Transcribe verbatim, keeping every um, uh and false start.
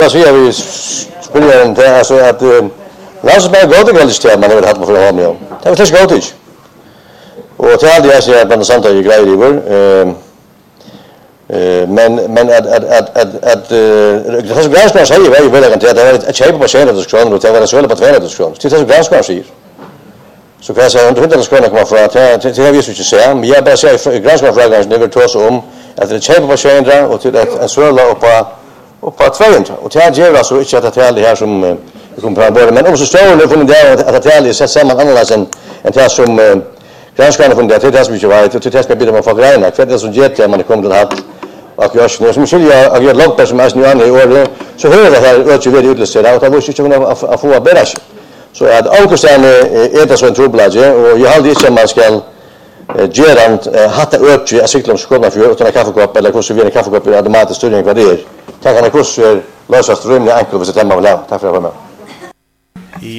Så jag vill spela en där alltså att Lars bara går det väldigt stämt man vill ha på för honom ja. Det var så gott. Och till allt jag säger att man sånt är grejer i vår eh men men att att att att att det har så ganska säger väl väl att det var ett köp på tjänade diskussioner och det var så väl på tjänade diskussioner. Det är så ganska säger. Så kan jag säga inte det ska komma för att det det har vi ju inte säga men jag bara säger ganska frågan när vi tar oss om att det köp på tjänade och till att en svärla upp på upp på tvåhundra och det ger alltså inte att det är det här som vi kommer på både men också står det från där att det är så samman annorlunda än än det som granskarna från det det är som vi vet och det är bättre man får greina för det som ger till man kommer till att och jag skulle som skulle jag jag långt som är nu andra i år så hör det här öde vi utlyser och det var ju inte att få bära så att Augustin är det så en trubbelage och jag hade inte man ska gerant hatta öde att cykla om skolan för utan kaffekopp eller hur så vi en kaffekopp i automatisk styrning vad det är. Tack för att du lösa strömmen enkel för att stämma väl. Tack för det.